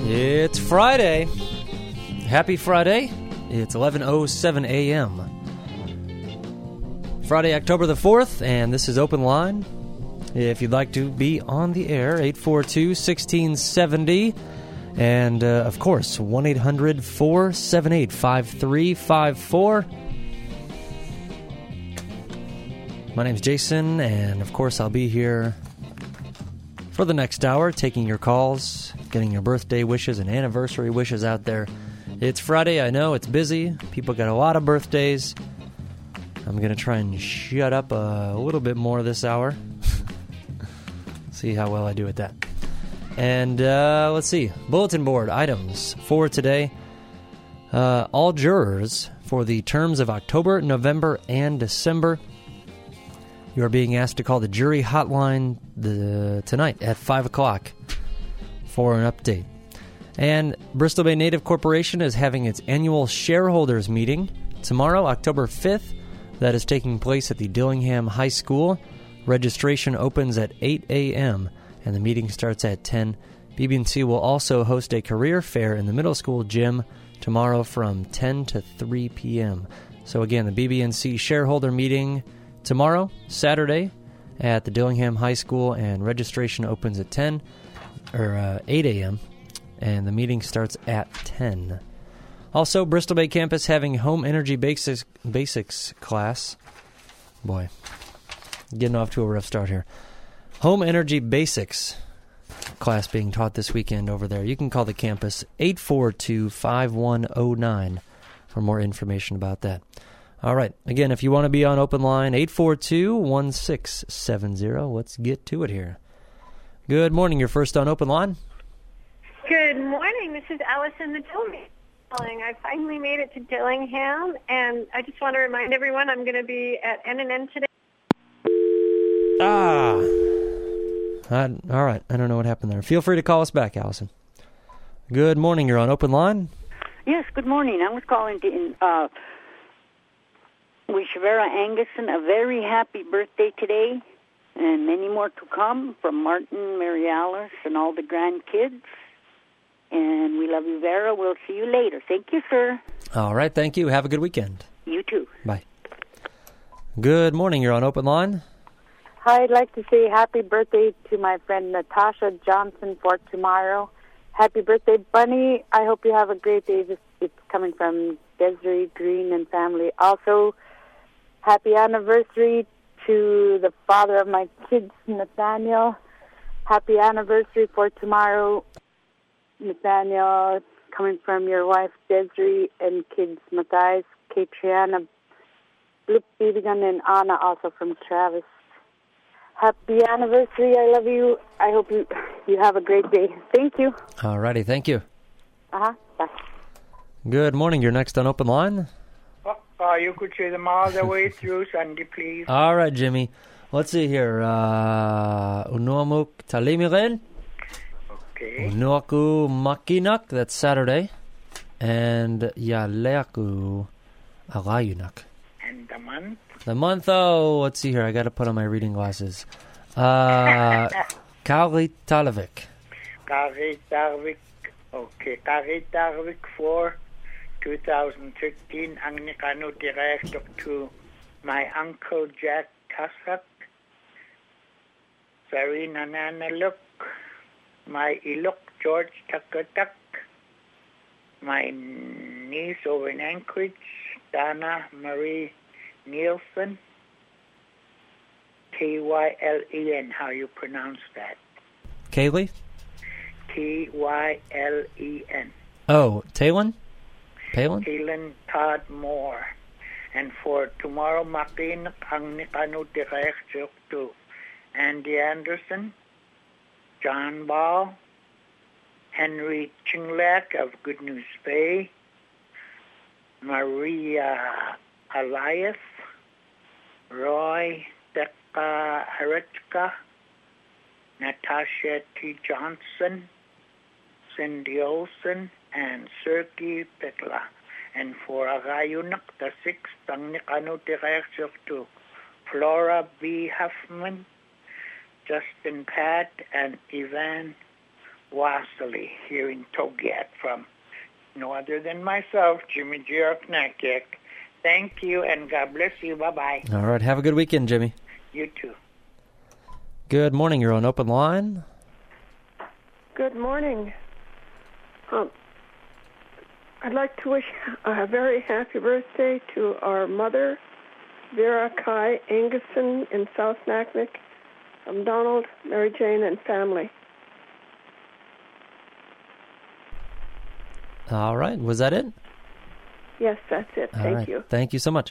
It's Friday. Happy Friday. It's 11:07 a.m. Friday, October the 4th, and this is Open Line. If you'd like to be on the air, 842-1670. And, of course, 1-800-478-5354. My name's Jason, and, of course, I'll be here for the next hour, taking your calls, getting your birthday wishes and anniversary wishes out there. It's Friday, I know, it's busy. People got a lot of birthdays. I'm going to try and shut up a little bit more this hour. See how well I do at that. And let's see. Bulletin board items for today. All jurors for the terms of October, November, and December, you are being asked to call the jury hotline tonight at 5 o'clock for an update. And Bristol Bay Native Corporation is having its annual shareholders meeting tomorrow, October 5th. That is taking place at the Dillingham High School. Registration opens at 8 a.m. and the meeting starts at 10. BB&C will also host a career fair in the middle school gym tomorrow from 10 to 3 p.m. So again, the BB&C shareholder meeting tomorrow, Saturday, at the Dillingham High School, and registration opens at 8 a.m. and the meeting starts at 10. Also, Bristol Bay campus having Home Energy Basics class. Boy, getting off to a rough start here. Home Energy Basics class being taught this weekend over there. You can call the campus 842-5109 for more information about that. All right. Again, if you want to be on Open Line, 842-1670. Let's get to it here. Good morning. You're first on Open Line. Good morning. This is Allison the Tillman. I finally made it to Dillingham, and I just want to remind everyone I'm going to be at NNN today. All right. I don't know what happened there. Feel free to call us back, Allison. Good morning. You're on Open Line. Yes, good morning. I was calling to wish Vera Anguson a very happy birthday today, and many more to come from Martin, Mary Alice, and all the grandkids. And we love you, Vera. We'll see you later. Thank you, sir. All right. Thank you. Have a good weekend. You too. Bye. Good morning. You're on Open Line. Hi, I'd like to say happy birthday to my friend Natasha Johnson for tomorrow. Happy birthday, Bunny. I hope you have a great day. It's coming from Desiree Green and family. Also, happy anniversary to the father of my kids, Nathaniel. Happy anniversary for tomorrow, Nathaniel, coming from your wife, Desiree, and kids, Matthias, Katriana, Luke Beavigan, and Anna, also from Travis. Happy anniversary. I love you. I hope you have a great day. Thank you. All righty. Thank you. Bye. Good morning. You're next on Open Line. You could say them all the way through, Sandy, please. All right, Jimmy. Let's see here. Unuamuk Talimiren. Okay. Unuaku Makinak. That's Saturday. And Yaleaku Agayunak. And the month? The month, let's see here. I got to put on my reading glasses. Kari Talavik. Kari Tarvik. Okay. Kari Tarvik for 2013. Ang nikano director to my uncle Jack Tassak. Sarina Nanaluk. My Ilok George Takatak. My niece over in Anchorage, Dana Marie Nielsen, Tylen, how you pronounce that? Kaylee? Tylen. Oh, Talon? Palin? Tylen Todd Moore. And for tomorrow, makin ang nikano director to Andy Anderson, John Ball, Henry Chinglak of Good News Bay, Maria Elias, Roy Becca Harichka, Natasha T. Johnson, Cindy Olson, and Sergei Petla. And for Agayunak, the sixth, ang nikano director to Flora B. Huffman, Justin Pat, and Ivan Wassily here in Togiak from no other than myself, Jimmy Giorknakic. Thank you, and God bless you. Bye-bye. All right. Have a good weekend, Jimmy. You too. Good morning. You're on Open Line. Good morning. I'd like to wish a very happy birthday to our mother, Vera Kai Anguson in South Naknek, from Donald, Mary Jane, and family. All right. Was that it? Yes, that's it. All Thank right. you. Thank you so much.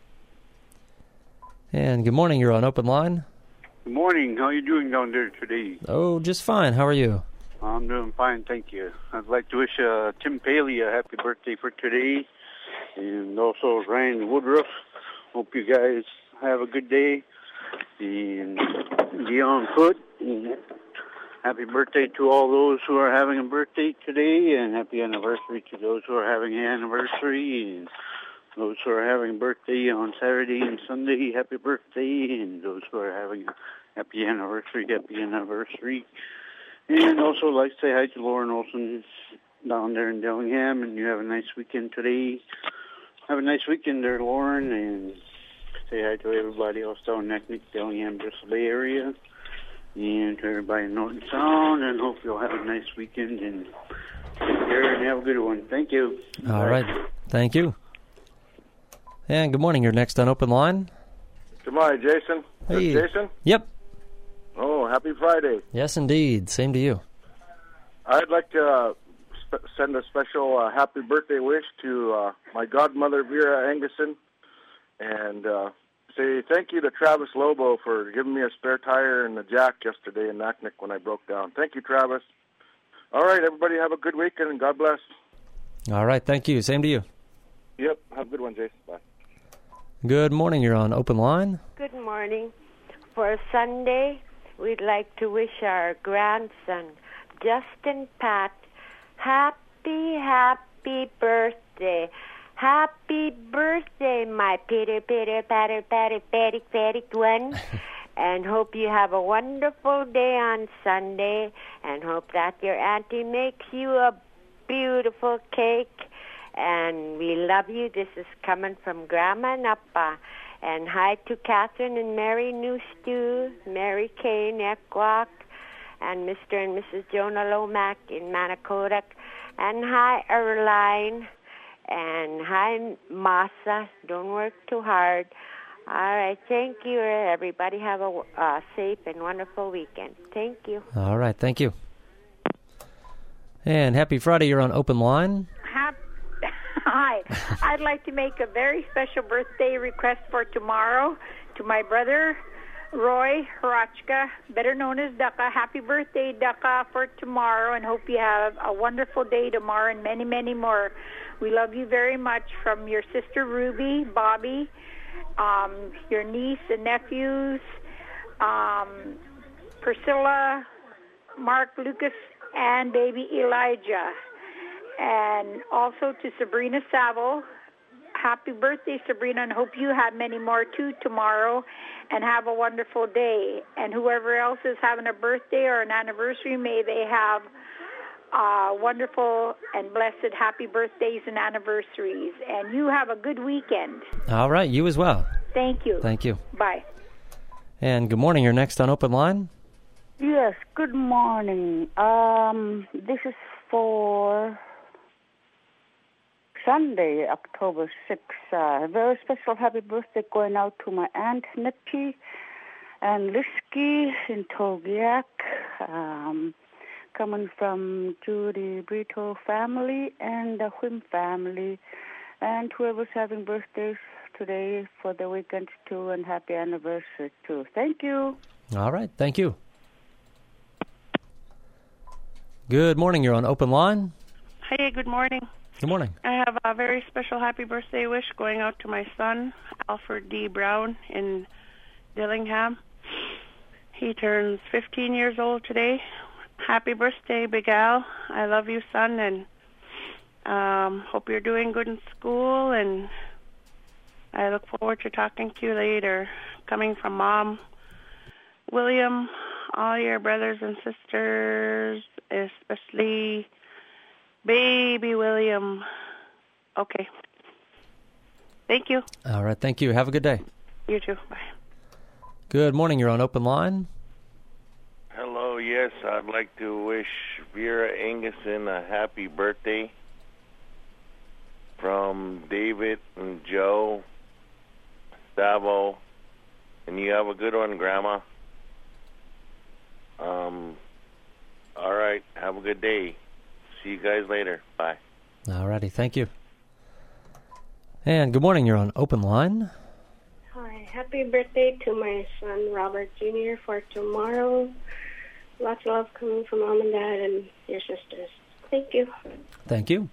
And good morning. You're on Open Line. Good morning. How are you doing down there today? Oh, just fine. How are you? I'm doing fine, thank you. I'd like to wish Tim Paley a happy birthday for today, and also Ryan Woodruff. Hope you guys have a good day. And Dion Hood, and happy birthday to all those who are having a birthday today, and happy anniversary to those who are having an anniversary, and those who are having a birthday on Saturday and Sunday, happy birthday, and those who are having a happy anniversary. And also like to say hi to Lauren Olson down there in Dillingham, and you have a nice weekend today. Have a nice weekend there, Lauren, and say hi to everybody else down in Naknek, Dillingham, Bristol Bay area, and to everybody in Norton Sound, and hope you'll have a nice weekend, and take care and have a good one. Thank you. All right. Thank you. And good morning. You're next on Open Line. Good morning, Jason. Hey. This is Jason? Yep. Oh, happy Friday. Yes, indeed. Same to you. I'd like to send a special happy birthday wish to my godmother, Vera Anguson, and say thank you to Travis Lobo for giving me a spare tire and a jack yesterday in Naknek when I broke down. Thank you, Travis. All right, everybody have a good weekend, and God bless. All right. Thank you. Same to you. Yep, have a good one, Jason. Bye. Good morning. You're on Open Line. Good morning. For Sunday, we'd like to wish our grandson, Justin Pat, happy birthday. Happy birthday, my pitter, patter, patty one. And hope you have a wonderful day on Sunday, and hope that your auntie makes you a beautiful cake. And we love you. This is coming from Grandma and Appa. And hi to Catherine and Mary Newstew, Mary Kay Nekwak, and Mr. and Mrs. Jonah Lomack in Manakodak. And hi, Erline. And hi, Masa. Don't work too hard. All right. Thank you, everybody. Have a safe and wonderful weekend. Thank you. All right. Thank you. And happy Friday. You're on Open Line. Hi. I'd like to make a very special birthday request for tomorrow to my brother, Roy Harachka, better known as Daka. Happy birthday, Daka, for tomorrow, and hope you have a wonderful day tomorrow and many, many more. We love you very much, from your sister Ruby, Bobby, your niece and nephews, Priscilla, Mark, Lucas, and baby Elijah. And also to Sabrina Saville, happy birthday, Sabrina, and hope you have many more too tomorrow, and have a wonderful day. And whoever else is having a birthday or an anniversary, may they have wonderful and blessed happy birthdays and anniversaries. And you have a good weekend. All right. You as well. Thank you. Thank you. Bye. And good morning. You're next on Open Line. Yes, good morning. This is for Sunday, October 6th. A very special happy birthday going out to my Aunt Nikki and Lisky in Togiak, coming from Judy Brito family and the Whim family, and whoever's having birthdays today for the weekend too, and happy anniversary too. Thank you. All right. Thank you. Good morning. You're on Open Line. Hey, good morning. Good morning. I have a very special happy birthday wish going out to my son, Alfred D. Brown in Dillingham. He turns 15 years old today. Happy birthday, Big Al. I love you, son, and hope you're doing good in school, and I look forward to talking to you later. Coming from Mom, William, all your brothers and sisters, especially baby William. Okay. Thank you. All right, thank you. Have a good day. You too. Bye. Good morning. You're on Open Line. Hello, yes, I'd like to wish Vera Anguson a happy birthday from David and Joe, Savo, and you have a good one, Grandma. All right, have a good day. See you guys later. Bye. All righty, thank you. And good morning. You're on Open Line. Hi, happy birthday to my son Robert Jr. for tomorrow. Lots of love coming from Mom and Dad and your sisters. Thank you. Thank you.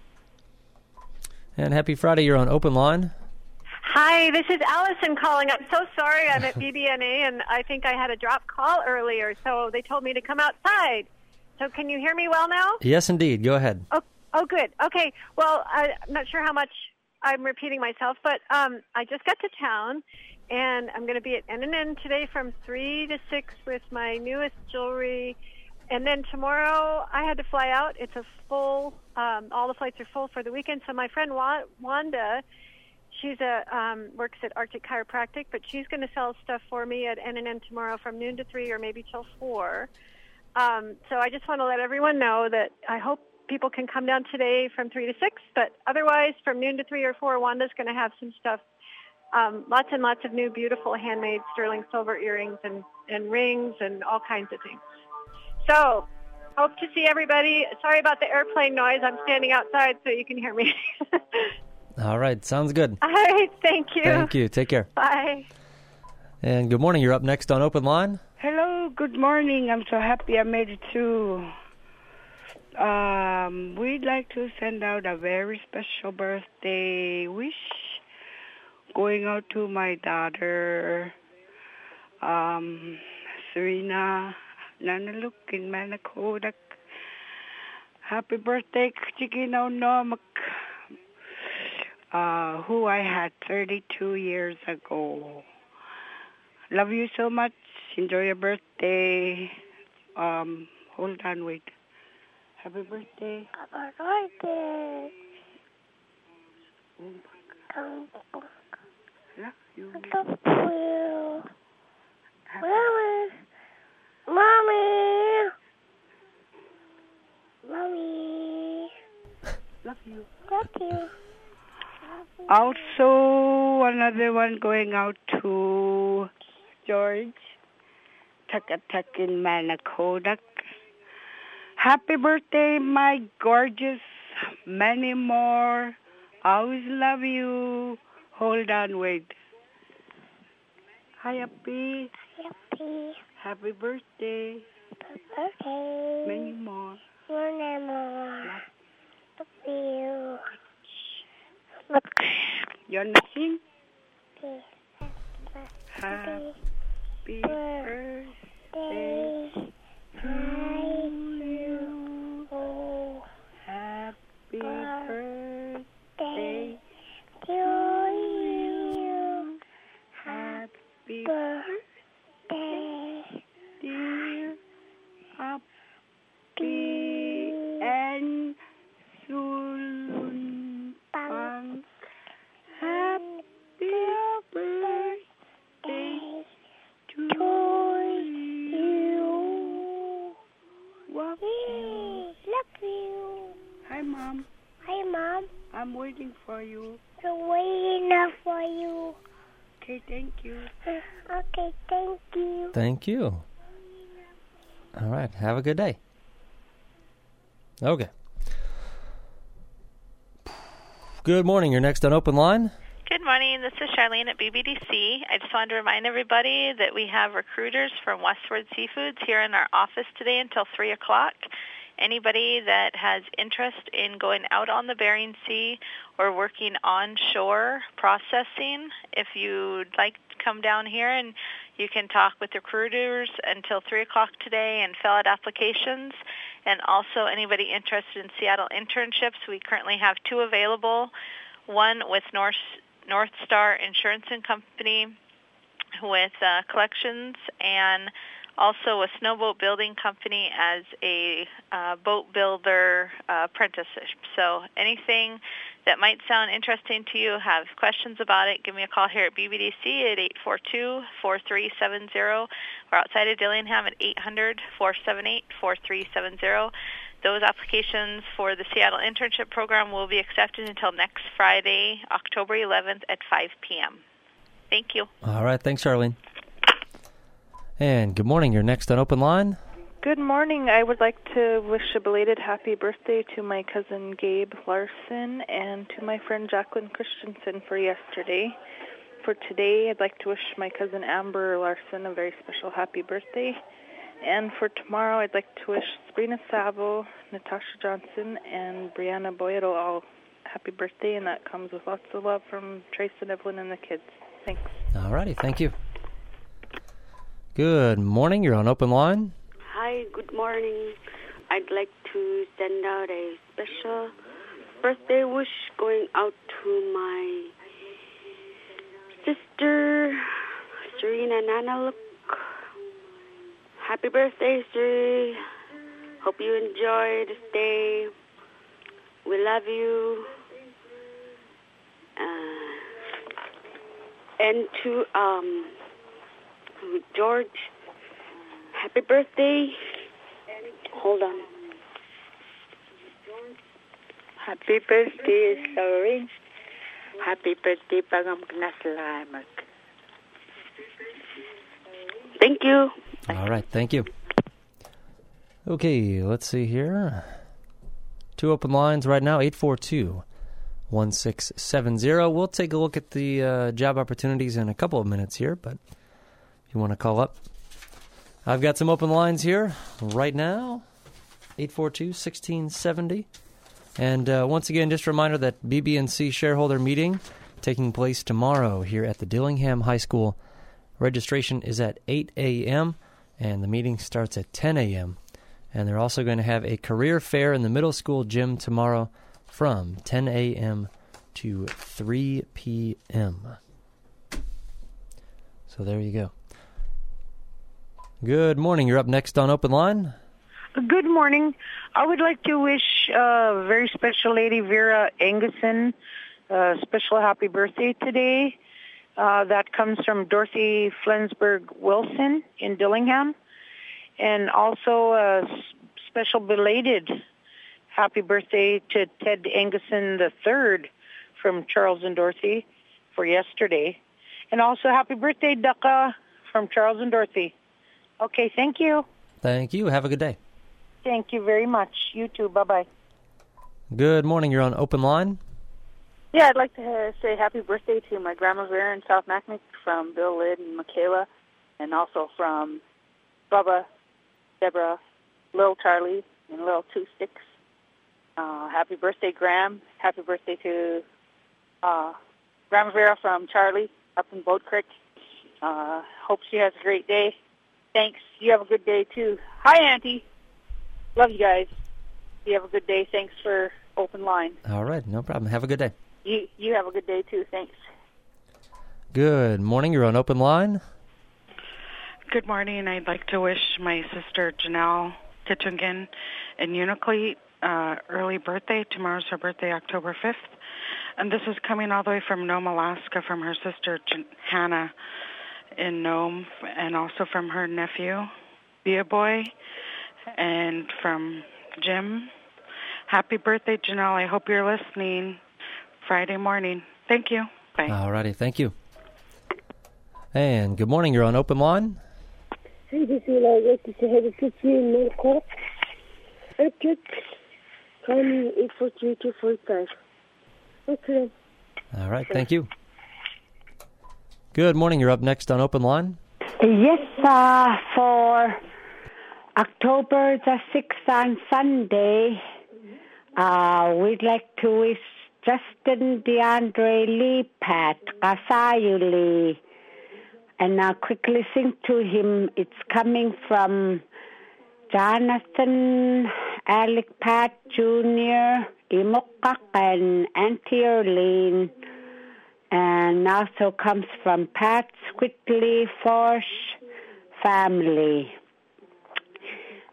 And happy Friday. You're on Open Line. Hi, this is Allison calling. I'm so sorry. I'm at BBNA, and I think I had a drop call earlier, so they told me to come outside. So can you hear me well now? Yes, indeed. Go ahead. Oh, good. Okay. Well, I'm not sure how much I'm repeating myself, but I just got to town, and I'm going to be at N&N today from 3 to 6 with my newest jewelry. And then tomorrow I had to fly out. It's a full, all the flights are full for the weekend. So my friend Wanda, she's works at Arctic Chiropractic, but she's going to sell stuff for me at N&N tomorrow from noon to 3 or maybe till 4. So I just want to let everyone know that I hope people can come down today from 3 to 6, but otherwise from noon to 3 or 4, Wanda's going to have some stuff, lots and lots of new beautiful handmade sterling silver earrings and rings and all kinds of things. So hope to see everybody. Sorry about the airplane noise. I'm standing outside so you can hear me. All right, sounds good. All right, thank you. Thank you. Take care. Bye. And good morning. You're up next on Open Line. Hello, good morning. I'm so happy I made it too. We'd like to send out a very special birthday wish going out to my daughter, Serena Nanaluk in Manakodak. Happy birthday, Chikino Nomak, who I had 32 years ago. Love you so much. Enjoy your birthday. Hold on, wait. Happy birthday. Happy birthday. Love you. Love you. Mommy. Mommy. Mommy. Love you. Love you. Also, another one going out to George Takatak in Manakodak. Happy birthday, my gorgeous. Many more. Always love you. Hold on, wait. Hi, Happy. Happy. Happy birthday. Happy birthday. Many more. Many more. Love you. You wanna sing? Happy birthday to you. Happy birthday to you. Happy birthday, dear Happy and Sulun Pang. Happy birthday to you. Love you. Hi, Mom. Hi, Mom. I'm waiting for you. I'm waiting for you. Okay, thank you. Okay, thank you. Thank you. All right, have a good day. Okay. Good morning. You're next on Open Line. Good morning. This is Charlene at BBDC. I just wanted to remind everybody that we have recruiters from Westward Seafoods here in our office today until 3 o'clock. Anybody that has interest in going out on the Bering Sea or working onshore processing, if you'd like to come down here and you can talk with recruiters until 3 o'clock today and fill out applications. And also anybody interested in Seattle internships, we currently have 2 available. One with North Star Insurance and Company with collections, and also a snowboat building company as a boat builder apprenticeship. So anything that might sound interesting to you, have questions about it, give me a call here at BBDC at 842-4370 or outside of Dillingham at 800-478-4370. Those applications for the Seattle Internship Program will be accepted until next Friday, October 11th at 5 p.m. Thank you. All right. Thanks, Charlene. And good morning. You're next on Open Line. Good morning. I would like to wish a belated happy birthday to my cousin Gabe Larson and to my friend Jacqueline Christensen for yesterday. For today, I'd like to wish my cousin Amber Larson a very special happy birthday. And for tomorrow, I'd like to wish Sabrina Savo, Natasha Johnson, and Brianna Boyedo all happy birthday, and that comes with lots of love from Trace and Evelyn and the kids. Thanks. All righty. Thank you. Good morning. You're on Open Line. Hi, good morning. I'd like to send out a special birthday wish going out to my sister, Serena Nanaluk. Happy birthday, Siri. Hope you enjoy this day. We love you. And to George, happy birthday. Hold on. Happy birthday, Sorin. Happy birthday, Pagam Knasalamak. Thank you. All right. Thank you. Okay, let's see here. 2 open lines right now, 842-1670. We'll take a look at the job opportunities in a couple of minutes here, but if you want to call up, I've got some open lines here right now, 842-1670. And once again, just a reminder that BB&C shareholder meeting taking place tomorrow here at the Dillingham High School. Registration is at 8 a.m., and the meeting starts at 10 a.m. And they're also going to have a career fair in the middle school gym tomorrow from 10 a.m. to 3 p.m. So there you go. Good morning. You're up next on Open Line. Good morning. I would like to wish a very special lady, Vera Anguson, a special happy birthday today. That comes from Dorothy Flensburg-Wilson in Dillingham. And also a special belated happy birthday to Ted Anguson III from Charles and Dorothy for yesterday. And also happy birthday, Daka, from Charles and Dorothy. Okay, thank you. Thank you. Have a good day. Thank you very much. You too. Bye-bye. Good morning. You're on Open Line. Yeah, I'd like to say happy birthday to my grandma Vera in South Naknek from Bill Lidd and Michaela, and also from Bubba, Deborah, Lil Charlie, and Lil Two Sticks. Happy birthday, Graham. Happy birthday to Grandma Vera from Charlie up in Boat Creek. Hope she has a great day. Thanks. You have a good day, too. Hi, Auntie. Love you guys. You have a good day. Thanks for Open Line. All right. No problem. Have a good day. You have a good day, too. Thanks. Good morning. You're on Open Line. Good morning. I'd like to wish my sister Janelle Titungen in Unalakleet early birthday. Tomorrow's her birthday, October 5th. And this is coming all the way from Nome, Alaska, from her sister Hannah in Nome, and also from her nephew, Bia Boy, and from Jim. Happy birthday, Janelle. I hope you're listening Friday morning. Thank you. Bye. All righty. Thank you. And good morning. You're on Open Line. Hey, this is like to say happy birthday in North Electric. Call me 843-245. Okay. All right. Thank you. Good morning. You're up next on Open Line. Yes, for October the 6th on Sunday, we'd like to wish Justin DeAndre Lee Pat Kasayuli. And I'll quickly sing to him. It's coming from Jonathan Alec Pat Jr., Imokak, and Auntie Erlene. And also comes from Pat Squitley Force family.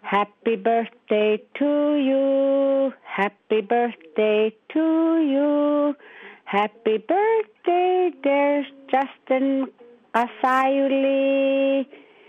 Happy birthday to you. Happy birthday to you. Happy birthday, dear Justin Asayuli.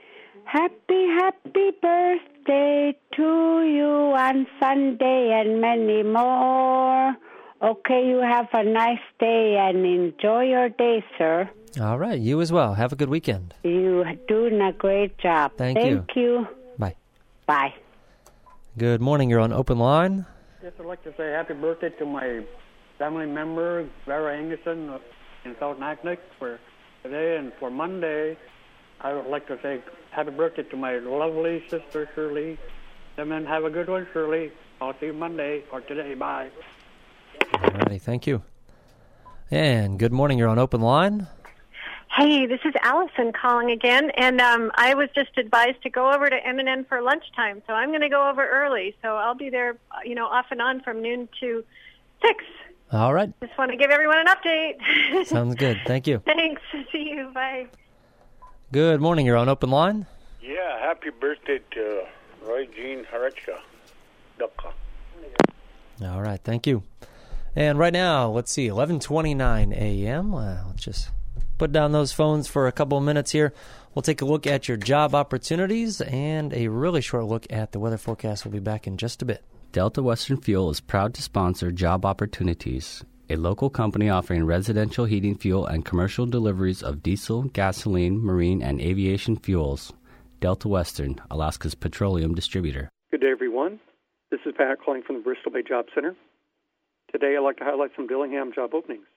Happy birthday to you on Sunday and many more. Okay, you have a nice day and enjoy your day, sir. All right, you as well. Have a good weekend. You're doing a great job. Thank you. Bye. Bye. Good morning. You're on Open Line. Yes, I'd like to say happy birthday to my family member, Vera Angerson in South Naknek for today. And for Monday, I would like to say happy birthday to my lovely sister, Shirley. And then have a good one, Shirley. I'll see you Monday or today. Bye. All righty, thank you. And good morning. You're on Open Line. Hey, this is Allison calling again, and I was just advised to go over to M&N for lunchtime, so I'm going to go over early. So I'll be there, off and on from noon to 6. All right. Just want to give everyone an update. Sounds good. Thank you. Thanks. See you. Bye. Good morning. You're on Open Line. Yeah, happy birthday to Roy Jean Harachka. Dukkha. All right. Thank you. And right now, let's see, 11:29 a.m. Let's just put down those phones for a couple of minutes here. We'll take a look at your job opportunities and a really short look at the weather forecast. We'll be back in just a bit. Delta Western Fuel is proud to sponsor Job Opportunities, a local company offering residential heating fuel and commercial deliveries of diesel, gasoline, marine, and aviation fuels. Delta Western, Alaska's petroleum distributor. Good day, everyone. This is Pat calling from the Bristol Bay Job Center. Today, I'd like to highlight some Dillingham job openings.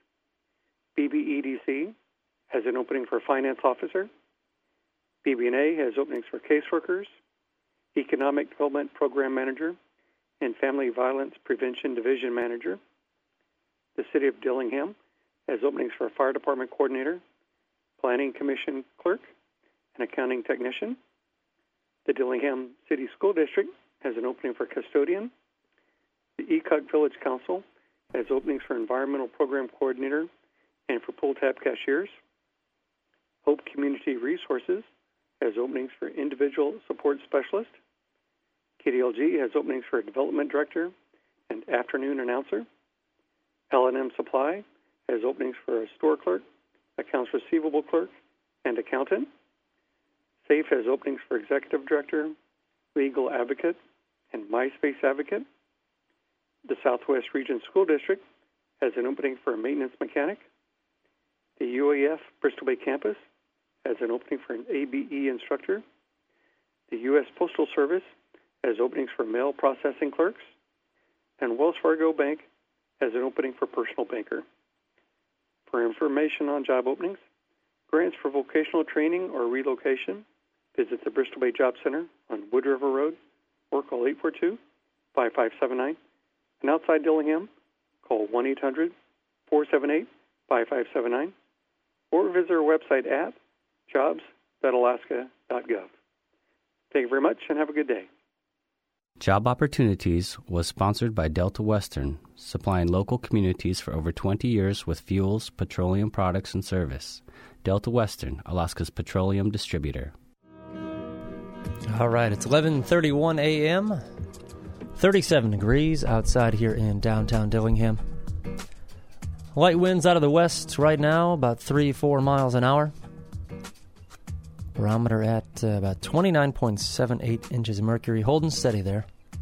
BBEDC has an opening for finance officer. BB&A has openings for caseworkers, economic development program manager, and family violence prevention division manager. The City of Dillingham has openings for a fire department coordinator, planning commission clerk, and accounting technician. The Dillingham City School District has an opening for custodian. The Ecock Village Council has openings for environmental program coordinator and for pull tab cashiers. Hope Community Resources has openings for individual support specialist. KDLG has openings for a development director and afternoon announcer. L&M Supply has openings for a store clerk, accounts receivable clerk, and accountant. SAFE has openings for executive director, legal advocate, and MySpace advocate. The Southwest Region School District has an opening for a maintenance mechanic. The UAF Bristol Bay campus has an opening for an ABE instructor. The U.S. Postal Service has openings for mail processing clerks. And Wells Fargo Bank has an opening for personal banker. For information on job openings, grants for vocational training or relocation, visit the Bristol Bay Job Center on Wood River Road or call 842-5579. And outside Dillingham, call 1-800-478-5579 or visit our website at jobs.alaska.gov. Thank you very much and have a good day. Job Opportunities was sponsored by Delta Western, supplying local communities for over 20 years with fuels, petroleum products, and service. Delta Western, Alaska's petroleum distributor. All right, it's 11:31 a.m., 37 degrees outside here in downtown Dillingham. Light winds out of the west right now, about 3-4 miles an hour. Barometer at about 29.78 inches of mercury, holding steady there.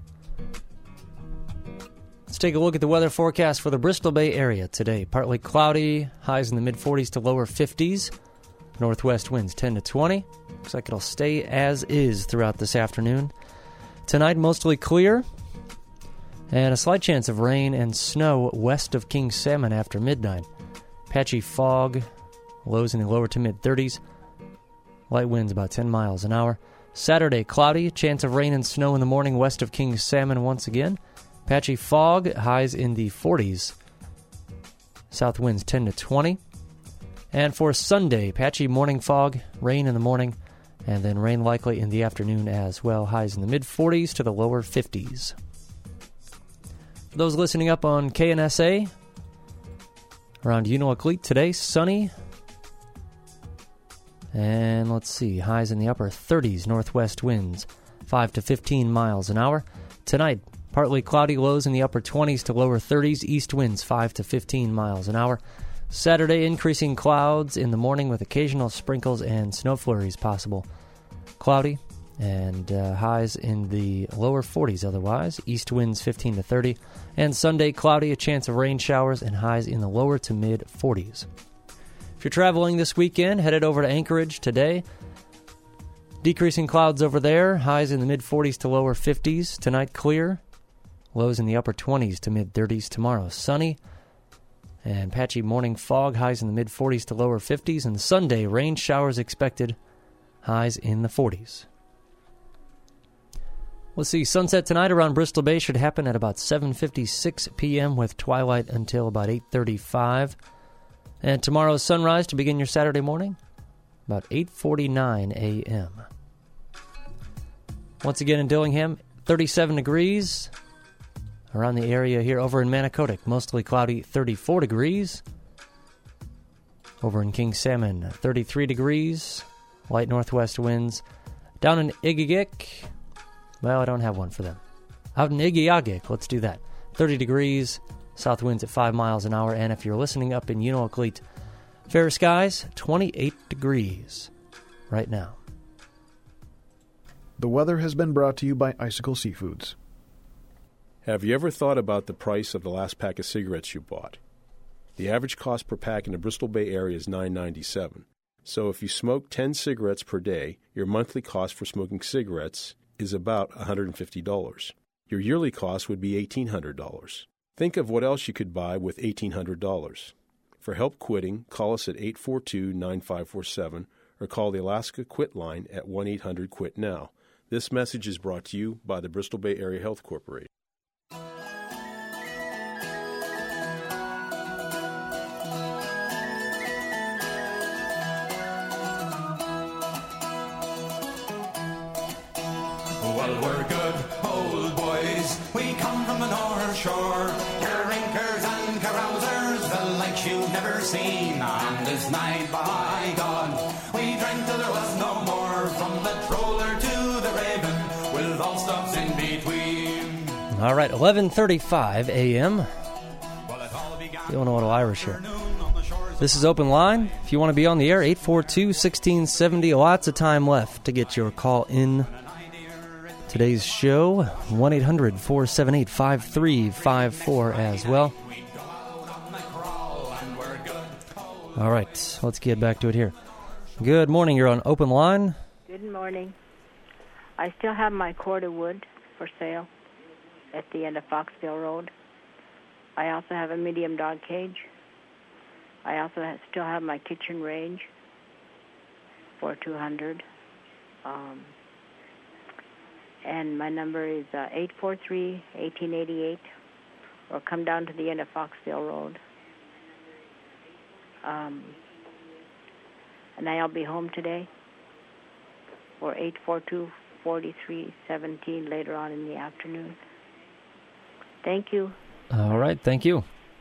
Let's take a look at the weather forecast for the Bristol Bay area today. Partly cloudy, highs in the mid-40s to lower 50s. Northwest winds 10 to 20. Looks like it'll stay as is throughout this afternoon. Tonight, mostly clear. And a slight chance of rain and snow west of King Salmon after midnight. Patchy fog, lows in the lower to mid-30s. Light winds about 10 miles an hour. Saturday, cloudy, chance of rain and snow in the morning west of King Salmon once again. Patchy fog, highs in the 40s. South winds 10 to 20. And for Sunday, patchy morning fog, rain in the morning, and then rain likely in the afternoon as well. Highs in the mid-40s to the lower 50s. For those listening up on KNSA, around Unalakleet today, sunny. And let's see, highs in the upper 30s, northwest winds 5 to 15 miles an hour. Tonight, partly cloudy, lows in the upper 20s to lower 30s, east winds 5 to 15 miles an hour. Saturday, increasing clouds in the morning with occasional sprinkles and snow flurries possible. Cloudy and highs in the lower 40s otherwise, east winds 15 to 30. And Sunday, cloudy, a chance of rain showers and highs in the lower to mid 40s. If you're traveling this weekend, headed over to Anchorage today. Decreasing clouds over there, highs in the mid 40s to lower 50s. Tonight, clear. Lows in the upper 20s to mid 30s. Tomorrow, sunny and patchy morning fog, highs in the mid 40s to lower 50s. And Sunday, rain showers expected, highs in the 40s. Let's see, sunset tonight around Bristol Bay should happen at about 7:56 p.m. with twilight until about 8:35. And tomorrow's sunrise to begin your Saturday morning, about 8:49 a.m. Once again in Dillingham, 37 degrees. Around the area here over in Manicodic, mostly cloudy, 34 degrees. Over in King Salmon, 33 degrees. Light northwest winds. Down in Igigik, well, I don't have one for them. Out in Igiyagik, let's do that. 30 degrees, south winds at 5 miles an hour. And if you're listening up in Unalakleet, fair skies, 28 degrees right now. The weather has been brought to you by Icicle Seafoods. Have you ever thought about the price of the last pack of cigarettes you bought? The average cost per pack in the Bristol Bay area is $9.97. So if you smoke 10 cigarettes per day, your monthly cost for smoking cigarettes is about $150. Your yearly cost would be $1,800. Think of what else you could buy with $1,800. For help quitting, call us at 842-9547 or call the Alaska Quit line at 1-800-QUIT-NOW. This message is brought to you by the Bristol Bay Area Health Corporation. Well, we're good old boys. We come from the North Shore. Drinkers and carousers, the likes you've never seen. On this night, by God, we drank till there was no more. From the Troller to the Raven, with all stops in between. All right, 11:35 a.m. Feeling a little Irish here. This is Open Line. If you want to be on the air, 842-1670. Lots of time left to get your call in. Today's show, 1-800-478-5354 as well. All right, let's get back to it here. Good morning, you're on Open Line. Good morning. I still have my cord of wood for sale at the end of Foxville Road. I also have a medium dog cage. I also still have my kitchen range for $200. And my number is 843-1888, or come down to the end of Foxville Road. And I'll be home today, or 842-4317 later on in the afternoon. Thank you. All right, thank you.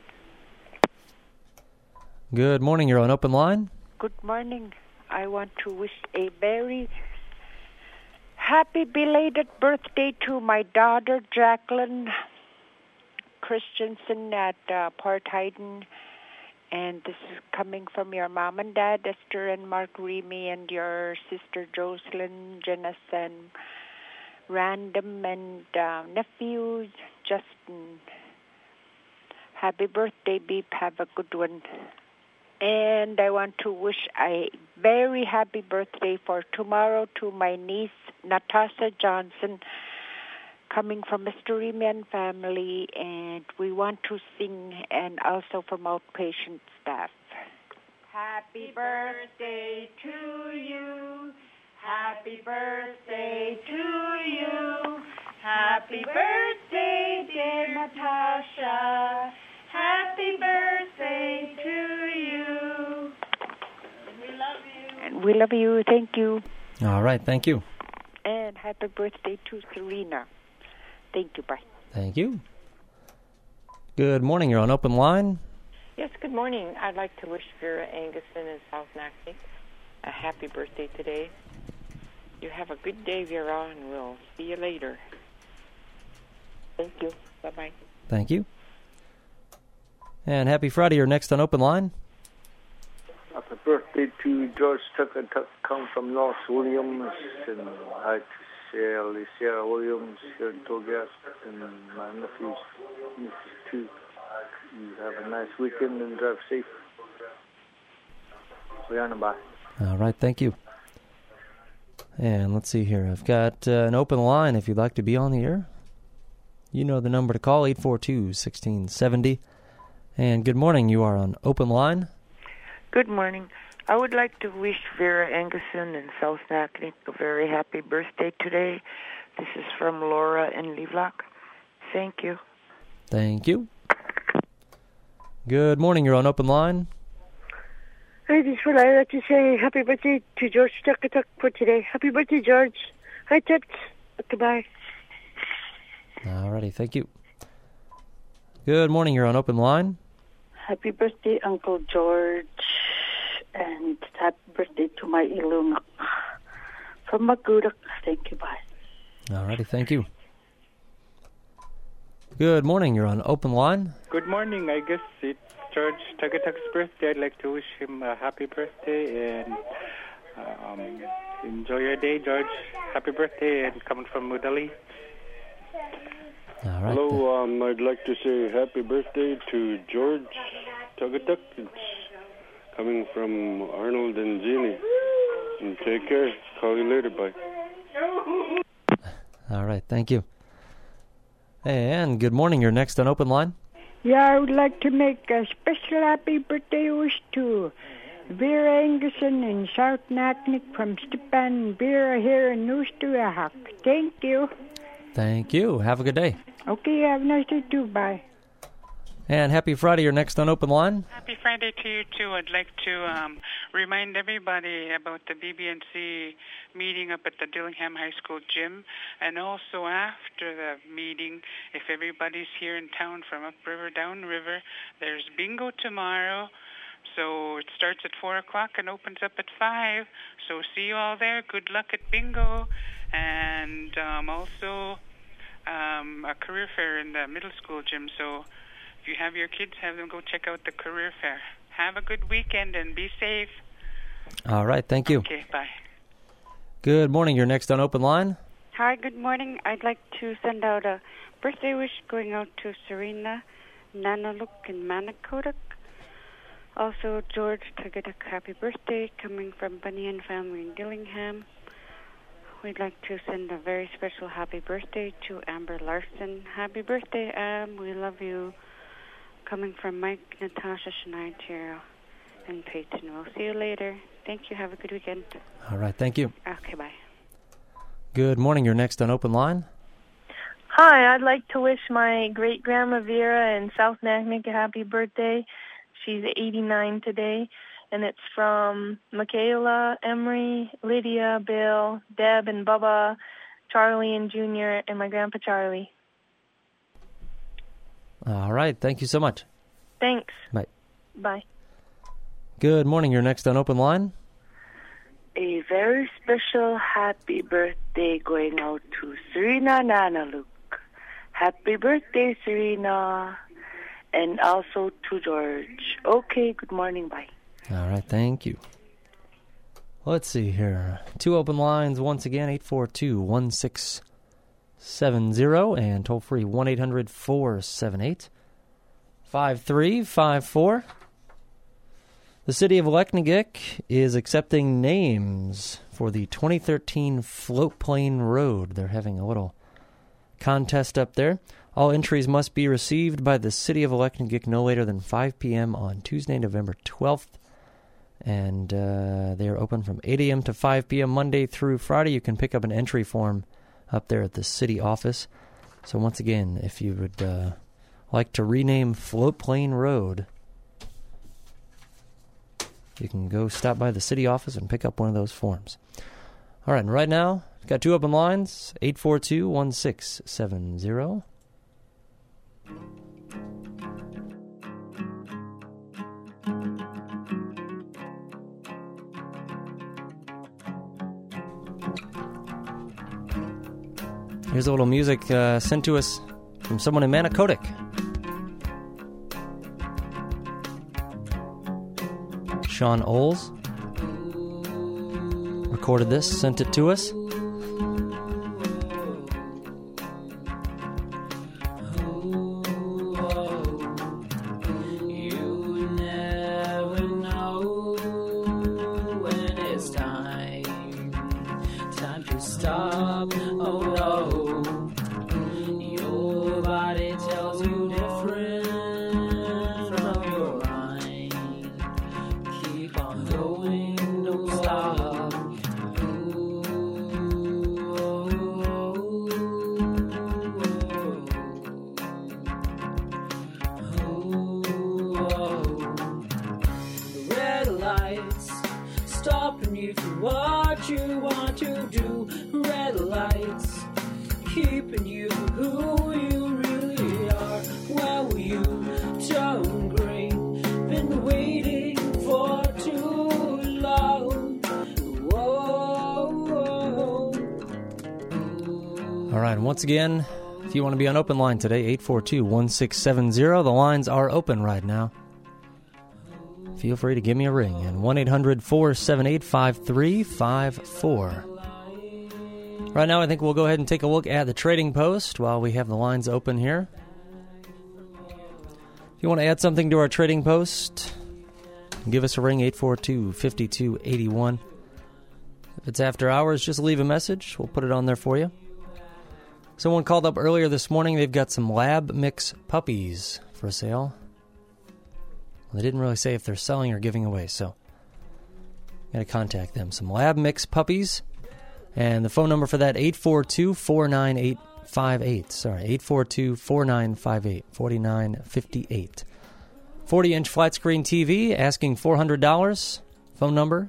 Good morning, you're on Open Line. Good morning. I want to wish a very happy belated birthday to my daughter, Jacqueline Christensen at Port Hayden. And this is coming from your mom and dad, Esther and Mark Remy, and your sister, Jocelyn, Janice, and Random, and nephews, Justin. Happy birthday, Beep. Have a good one. And I want to wish a very happy birthday for tomorrow to my niece, Natasha Johnson, coming from Mr. Riemann family, and we want to sing, and also from outpatient staff. Happy birthday to you. Happy birthday to you. Happy birthday, dear Natasha. Happy birthday to you. We love you. And we love you. Thank you. All right, thank you. And happy birthday to Serena. Thank you. Bye. Thank you. Good morning. You're on Open Line. Yes, good morning. I'd like to wish Vera Anguson in South Naxley a happy birthday today. You have a good day, Vera, and we'll see you later. Thank you. Bye-bye. Thank you. And happy Friday. You're next on Open Line. Happy birthday to George Tucker, come from North Williams, and hi to Sarah Williams here in Togas, and my nephews, nieces too. You have a nice weekend and drive safe. Bye. All right, thank you. And let's see here. I've got an open line if you'd like to be on the air. You know the number to call, 842-1670. And good morning. You are on Open Line. Good morning. I would like to wish Vera Angerson in South Naknek a very happy birthday today. This is from Laura in Livlock. Thank you. Thank you. Good morning. You're on Open Line. I just would like to say happy birthday to George Tuck for today. Happy birthday, George. Hi, Toots. Goodbye. All righty. Thank you. Good morning. You're on Open Line. Happy birthday, Uncle George. And happy birthday to my Ilunga from Magudak. Thank you. Bye. All righty. Thank you. Good morning. You're on Open Line. Good morning. I guess it's George Tagatak's birthday. I'd like to wish him a happy birthday and enjoy your day, George. Happy birthday, and coming from Mudali. All right. Hello. I'd like to say happy birthday to George Tagatak. It's coming from Arnold and Jeannie. And take care. Call you later. Bye. All right. Thank you. And good morning. You're next on Open Line. Yeah, I would like to make a special happy birthday wish to Vera Angerson in South Naknek from Stepan Vera here in Nustuahak. Thank you. Thank you. Have a good day. Okay, have a nice day too. Bye. And happy Friday. You're next on Open Line. Happy Friday to you, too. I'd like to remind everybody about the BB&C meeting up at the Dillingham High School gym. And also after the meeting, if everybody's here in town from upriver, downriver, there's bingo tomorrow. So it starts at 4 o'clock and opens up at 5. So see you all there. Good luck at bingo. And also a career fair in the middle school gym. So if you have your kids, have them go check out the career fair. Have a good weekend and be safe. All right. Thank you. Okay, bye. Good morning. You're next on Open Line. Hi, good morning. I'd like to send out a birthday wish going out to Serena Nanaluk in Manakodak. Also, George Tagadak, happy birthday, coming from Bunny and family in Dillingham. We'd like to send a very special happy birthday to Amber Larson. Happy birthday, Am. We love you. Coming from Mike, Natasha, Shania, Tiro, and Peyton. We'll see you later. Thank you. Have a good weekend. All right. Thank you. Okay, bye. Good morning. You're next on Open Line. Hi, I'd like to wish my great-grandma Vera in South Naknek a happy birthday. She's 89 today, and it's from Michaela, Emery, Lydia, Bill, Deb, and Bubba, Charlie and Junior, and my grandpa Charlie. All right. Thank you so much. Thanks. Bye. Bye. Good morning. You're next on Open Line. A very special happy birthday going out to Serena Nanaluk. Happy birthday, Serena. And also to George. Okay, good morning. Bye. All right. Thank you. Let's see here. 2 open lines once again, 842-1670 and toll-free 1-800-478-5354. The city of Aleknagik is accepting names for the 2013 Float Plane Road. They're having a little contest up there. All entries must be received by the city of Aleknagik no later than 5 p.m. on Tuesday, November 12th. And they are open from 8 a.m. to 5 p.m. Monday through Friday. You can pick up an entry form up there at the city office. So once again, if you would like to rename Float Plane Road, you can go stop by the city office and pick up one of those forms. All right, and right now, we've got 2 open lines, 842-1670. Here's a little music sent to us from someone in Manicodic. Sean Oles recorded this, sent it to us. Once again, if you want to be on open line today, 842-1670. The lines are open right now. Feel free to give me a ring at 1-800-478-5354. Right now, I think we'll go ahead and take a look at the Trading Post while we have the lines open here. If you want to add something to our Trading Post, give us a ring, 842-5281. If it's after hours, just leave a message. We'll put it on there for you. Someone called up earlier this morning. They've got some lab mix puppies for sale. Well, they didn't really say if they're selling or giving away, so got to contact them. Some lab mix puppies. And the phone number for that, 842-498-58. Sorry, 842-4958, 4958. 40-inch flat screen TV, asking $400. Phone number,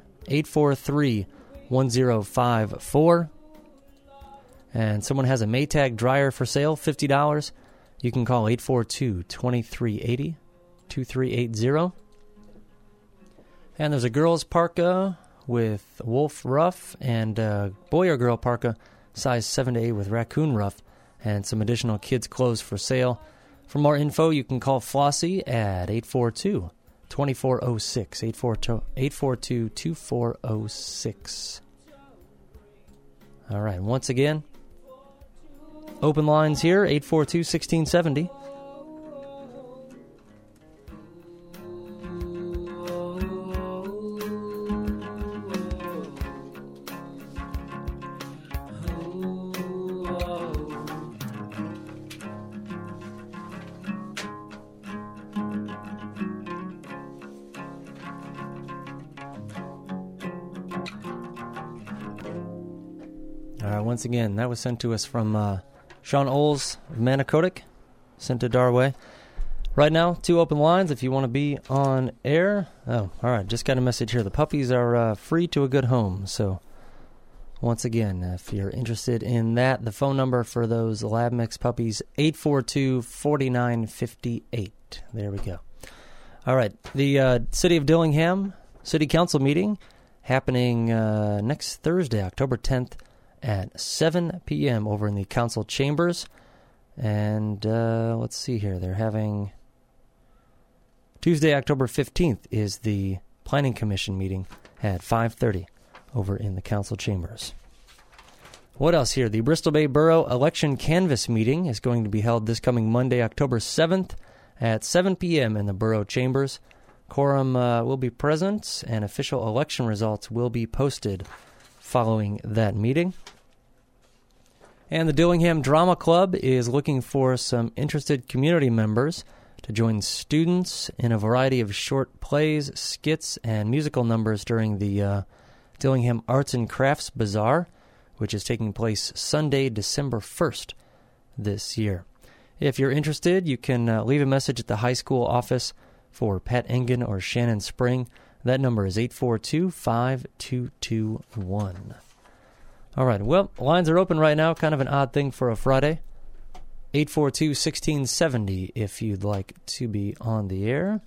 843-1054. And someone has a Maytag dryer for sale, $50. You can call 842-2380, 2380. And there's a girl's parka with wolf ruff and a boy or girl parka, size 7 to 8 with raccoon ruff, and some additional kids' clothes for sale. For more info, you can call Flossie at 842-2406, 842-2406. All right, once again, open lines here, 842-1670. All right, once again, that was sent to us from Sean Oles of Manicodic, sent it our way. Right now, 2 open lines if you want to be on air. Oh, all right, just got a message here. The puppies are free to a good home. So, once again, if you're interested in that, the phone number for those Lab Mix puppies, 842-4958. There we go. All right, the City of Dillingham City Council meeting happening next Thursday, October 10th, at 7 p.m. over in the council chambers. And let's see here. They're having Tuesday, October 15th is the Planning Commission meeting at 5:30 over in the council chambers. What else here? The Bristol Bay Borough Election Canvass meeting is going to be held this coming Monday, October 7th at 7 p.m. in the borough chambers. Quorum will be present, and official election results will be posted following that meeting. And the Dillingham Drama Club is looking for some interested community members to join students in a variety of short plays, skits, and musical numbers during the Dillingham Arts and Crafts Bazaar, which is taking place Sunday, December 1st this year. If you're interested, you can leave a message at the high school office for Pat Engen or Shannon Spring. That number is 842-5221. All right, well, lines are open right now. Kind of an odd thing for a Friday. 842-1670 if you'd like to be on the air.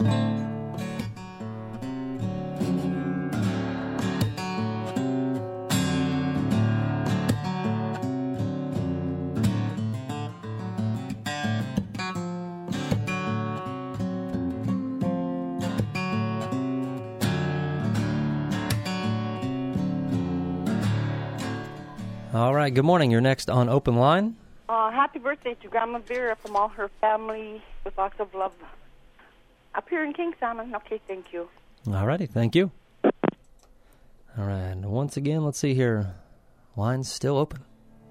right, good morning. You're next on Open Line. Happy birthday to Grandma Vera from all her family with lots of love. Up here in King Salmon. Okay, thank you. All righty, thank you. All right, once again, let's see here. Line's still open.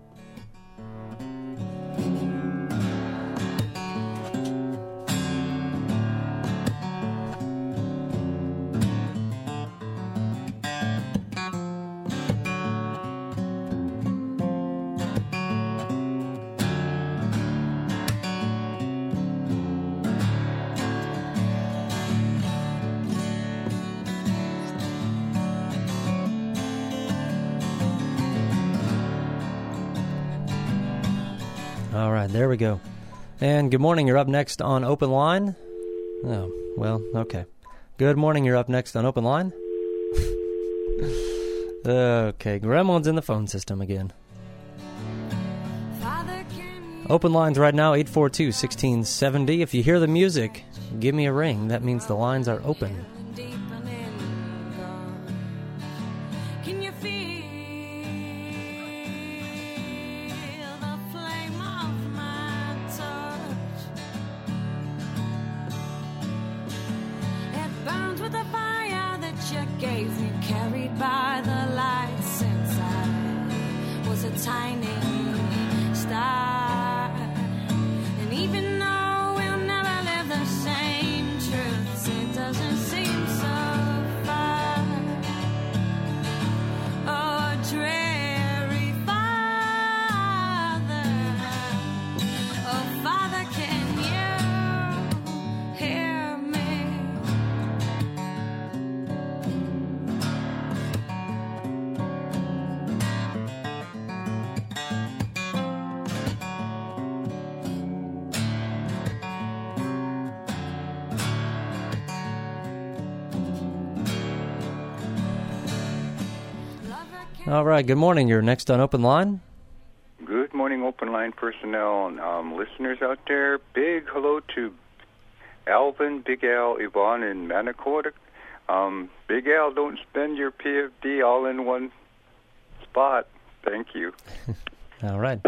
All right, there we go. And good morning, you're up next on Open Line. Oh, well, okay. Good morning, you're up next on Open Line. Okay, Gremlin's in the phone system again. Open lines right now, 842-1670. If you hear the music, give me a ring. That means the lines are open. All right, good morning. You're next on Open Line. Good morning, Open Line personnel and listeners out there. Big hello to Alvin, Big Al, Yvonne, and Manicotic. Big Al, don't spend your PFD all in one spot. Thank you. All right.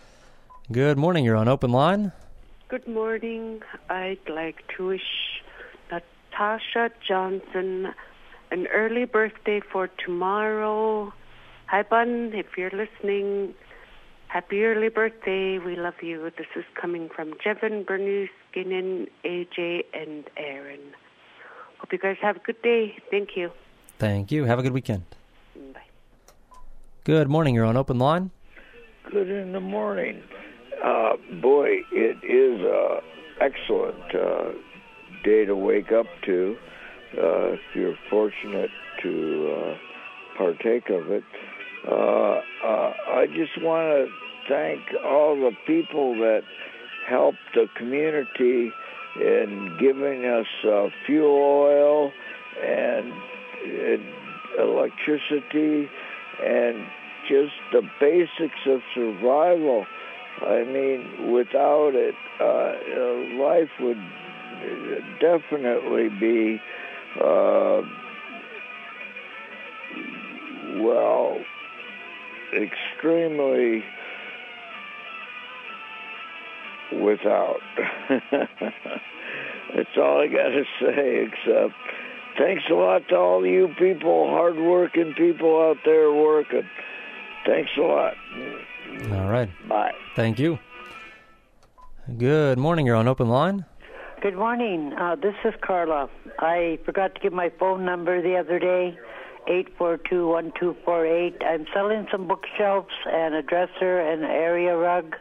Good morning. You're on Open Line. Good morning. I'd like to wish Natasha Johnson an early birthday for tomorrow. Hi, Bun, if you're listening, happy early birthday. We love you. This is coming from Jevin, Bernice, Ginnin, AJ, and Aaron. Hope you guys have a good day. Thank you. Thank you. Have a good weekend. Bye. Good morning. You're on Open Line. Good in the morning. Boy, it is an excellent day to wake up to if you're fortunate to partake of it. I just want to thank all the people that helped the community in giving us fuel oil and electricity and just the basics of survival. I mean, without it, life would definitely be, extremely without. That's all I got to say, except thanks a lot to all you people, hard-working people out there working. Thanks a lot. All right. Bye. Thank you. Good morning. You're on Open Line. Good morning. This is Carla. I forgot to give my phone number the other day, 842-1248. I'm selling some bookshelves and a dresser and an area rug,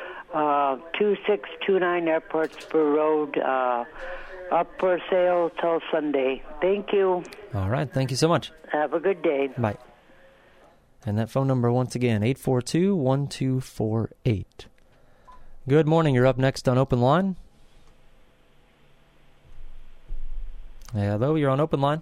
2629 Airport Spur Road, up for sale till Sunday. Thank you. All right. Thank you so much. Have a good day. Bye. And that phone number once again, 842-1248. Good morning. You're up next on Open Line. Hello, you're on Open Line.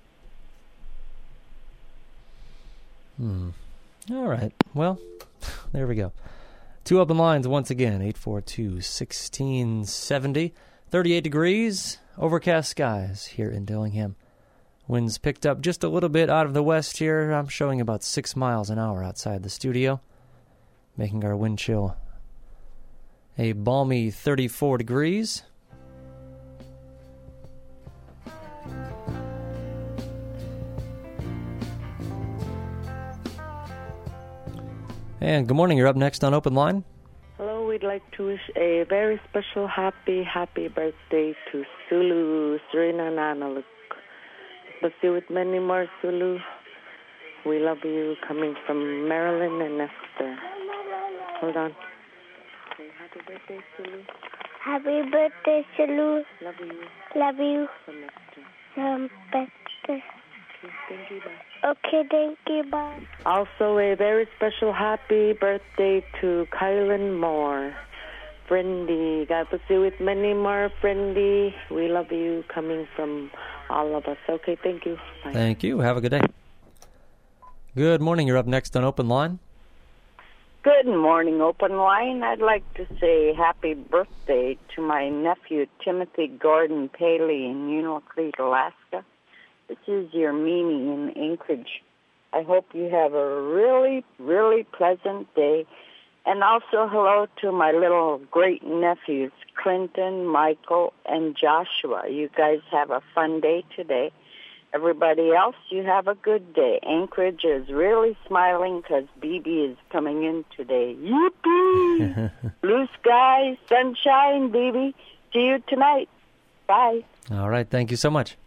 All right. Well, there we go. Two open lines once again, 842-1670. 38 degrees, overcast skies here in Dillingham. Winds picked up just a little bit out of the west here. I'm showing about 6 miles an hour outside the studio. making our wind chill a balmy 34 degrees. And good morning, you're up next on Open Line. Hello, we'd like to wish a very special happy birthday to Sulu Serena Nanaluk. Bless you with many more, Sulu. We love you, coming from Marilyn and Esther. Hold on. Say happy birthday, Sulu. Happy birthday, Sulu. Love you. Love you. From Esther. Esther. Okay, thank you, bye. Okay, thank you, bye. Also, a very special happy birthday to Kylan Moore. Friendy, God bless you with many more, Friendy. We love you, coming from all of us. Okay, thank you. Bye. Thank you. Have a good day. Good morning. You're up next on Open Line. Good morning, Open Line. I'd like to say happy birthday to my nephew, Timothy Gordon Paley in Unalakleet, Alaska. This is your Mimi in Anchorage. I hope you have a really, really pleasant day. And also hello to my little great nephews, Clinton, Michael, and Joshua. You guys have a fun day today. Everybody else, you have a good day. Anchorage is really smiling because BB is coming in today. Yippee! Blue skies, sunshine, BB. See you tonight. Bye. All right. Thank you so much.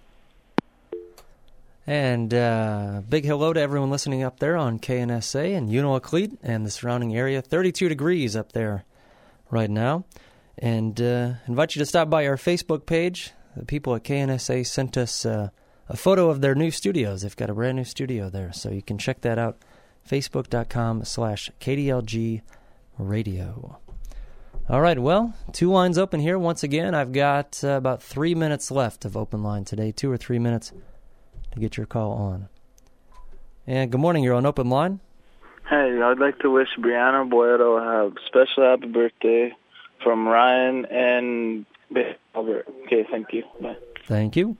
And big hello to everyone listening up there on KNSA and Unalakleet and the surrounding area. 32 degrees up there right now. And invite you to stop by our Facebook page. The people at KNSA sent us a photo of their new studios. They've got a brand new studio there, so you can check that out. Facebook.com/KDLG Radio. All right, well, 2 lines open here. Once again, I've got about 3 minutes left of Open Line today, 2 or 3 minutes to get your call on. And good morning, you're on Open Line. Hey, I'd like to wish Brianna Boedo a special happy birthday from Ryan and Albert. Okay, thank you. Bye. Thank you.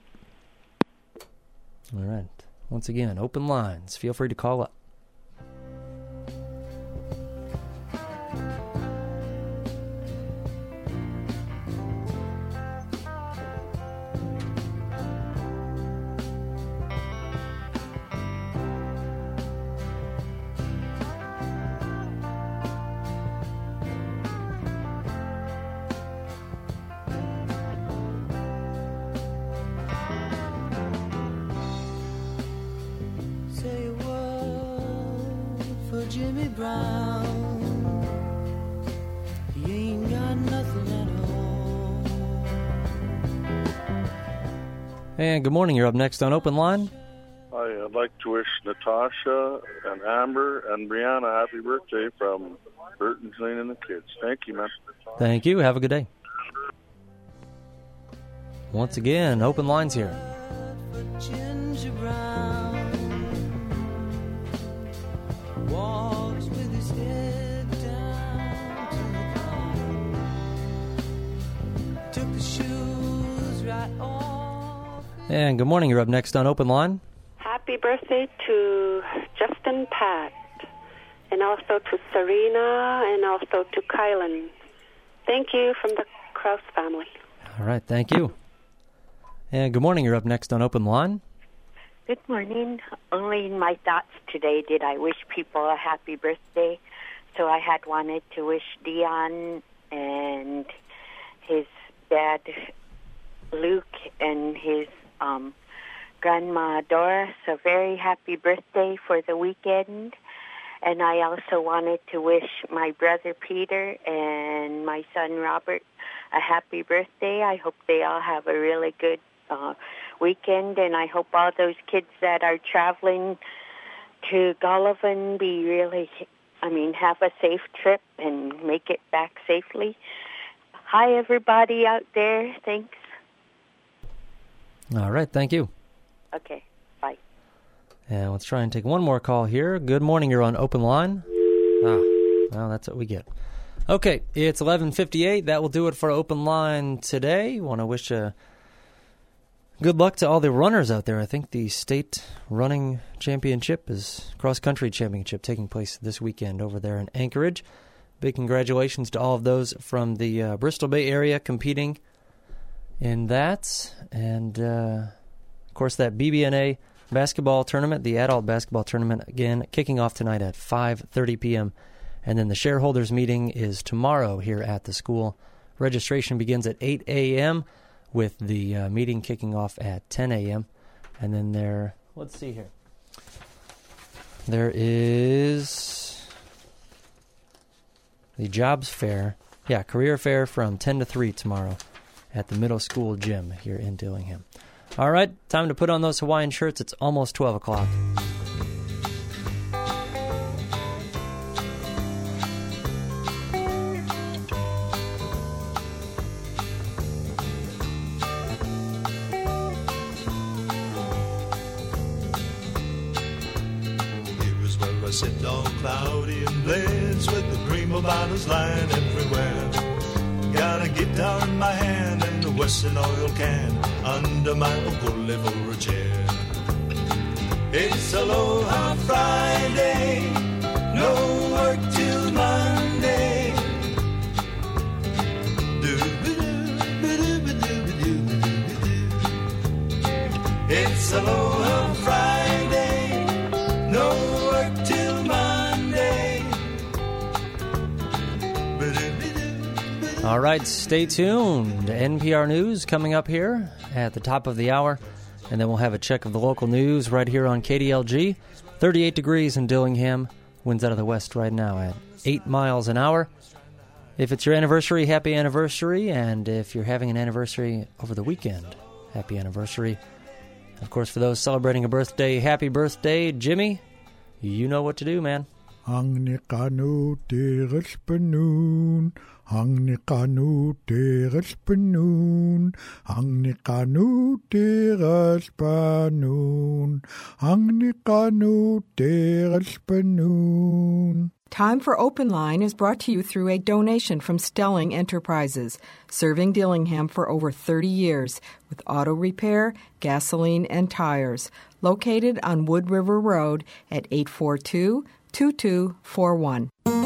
All right. Once again, open lines. Feel free to call up. Jimmy Brown, he ain't got nothing at all. And good morning, you're up next on Open Line. Hi, I'd like to wish Natasha and Amber and Brianna a happy birthday from Bert and Jane and the kids. Thank you, man. Thank you. Have a good day. Once again, Open Lines here. Ginger Brown walks with his head down to the ground. Took the shoes right off. And good morning, you're up next on Open Line. Happy birthday to Justin Pat, and also to Serena, and also to Kylan. Thank you from the Krause family. All right, thank you. And good morning, you're up next on Open Line. Good morning. Only in my thoughts today did I wish people a happy birthday. So I had wanted to wish Dion and his dad Luke and his grandma Doris a very happy birthday for the weekend. And I also wanted to wish my brother Peter and my son Robert a happy birthday. I hope they all have a really good weekend, and I hope all those kids that are traveling to Golovin have a safe trip and make it back safely. Hi, everybody out there. Thanks. All right, thank you. Okay, bye. And let's try and take one more call here. Good morning, you're on Open Line. Well, that's what we get. Okay, it's 11:58. That will do it for Open Line today. Want to wish a Good luck to all the runners out there. I think the state running championship is cross-country championship taking place this weekend over there in Anchorage. Big congratulations to all of those from the Bristol Bay area competing in that. And, of course, that BBNA basketball tournament, the adult basketball tournament, again, kicking off tonight at 5:30 p.m. And then the shareholders meeting is tomorrow here at the school. Registration begins at 8 a.m. with the meeting kicking off at 10 a.m. And then let's see here. There is the jobs fair. Yeah, career fair from 10 to 3 tomorrow at the middle school gym here in Dillingham. All right, time to put on those Hawaiian shirts. It's almost 12 o'clock. Sit all cloudy and blends with the dream of bottles lying everywhere. Got a guitar in my hand and a Western oil can under my ukole for a chair. It's Aloha Friday, no work till Monday. It's Aloha Friday, no work till Monday. All right, stay tuned. NPR News coming up here at the top of the hour. And then we'll have a check of the local news right here on KDLG. 38 degrees in Dillingham. Winds out of the west right now at 8 miles an hour. If it's your anniversary, happy anniversary. And if you're having an anniversary over the weekend, happy anniversary. Of course, for those celebrating a birthday, happy birthday, Jimmy. You know what to do, man. Ang nikanu teres penun, ang nikanu teres penun, ang nikanu teres penun, ang nikanu teres penun. Time for Open Line is brought to you through a donation from Stelling Enterprises, serving Dillingham for over 30 years with auto repair, gasoline, and tires. Located on Wood River Road at 842-2241.